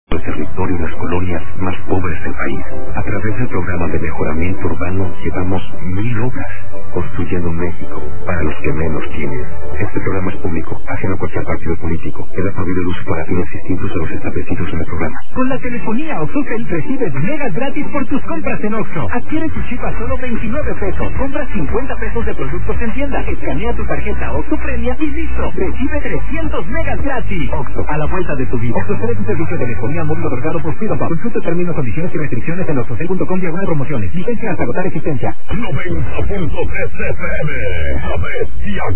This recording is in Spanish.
el territorio y las colonias más pobres del país. A través del programa de mejoramiento urbano llevamos 1000 obras, construyendo México para los que menos tienen. Este programa es público, ajeno a cualquier partido político. Queda prohibido el uso para fines distintos a los establecidos en el programa. Con la telefonía OxxoCell recibes megas gratis por tus compras en Oxxo. Adquiere tu chip a solo 29 pesos. Compra 50 pesos de productos en tienda. Escanea tu tarjeta Oxxo Premia y listo. Recibe 300 megas gratis. Oxxo, a la vuelta de tu vida. OxxoCell es un servicio de telefonía móvil otorgado por Freedom. Consulta términos, condiciones y restricciones en oxxocell.com/promociones. Vigencia hasta agotar existencia. 90.3 FM. La bestia